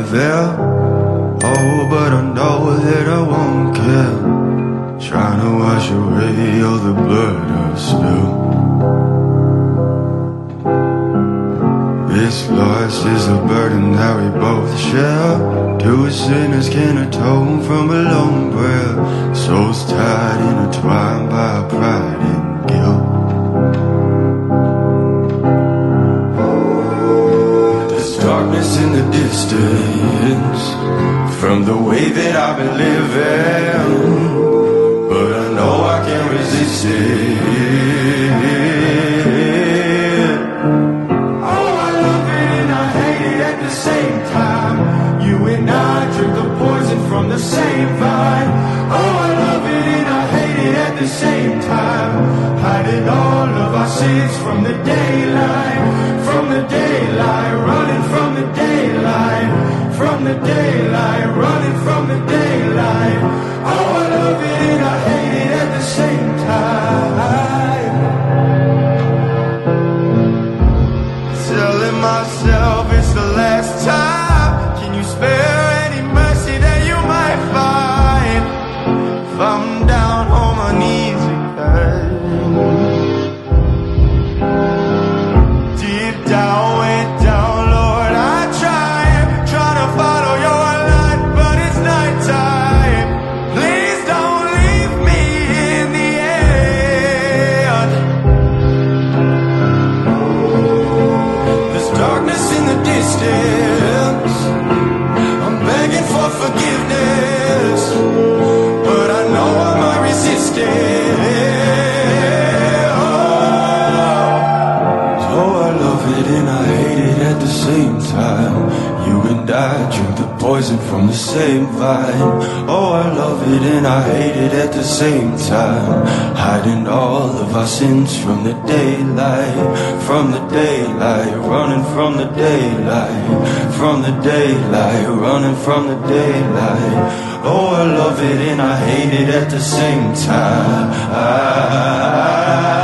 there. Oh, but I know that I won't care. Trying to wash away all the blood I've spilled. This loss is a burden that we both share. Two sinners can atone from a lone prayer. Souls tied, intertwined by pride and guilt. There's darkness in the distance from the way that I've been living, but I know I can't resist it. Same time, you and I drink the poison from the same vine. Oh, I love it and I hate it at the same time. Hiding all of our sins from the daylight, from the daylight, running from the daylight, from the daylight, running from the daylight. Oh, I love it and I hate it at the same time. Telling myself it's the last time. Can you spare any mercy that you might find? If I'm down on my knees again, deep down, way down, Lord, I try to follow your light, but it's nighttime. Please don't leave me in the end. There's darkness in the distance. I'm begging for forgiveness, but I know I might resist it. Oh, I love it and I hate it at the same time. You and I drink the poison from the same vine. Oh, I love it and I hate it at the same time. Hiding all of our sins from the daylight, from the daylight, running from the daylight, from the daylight, running from the daylight. Oh, I love it and I hate it at the same time.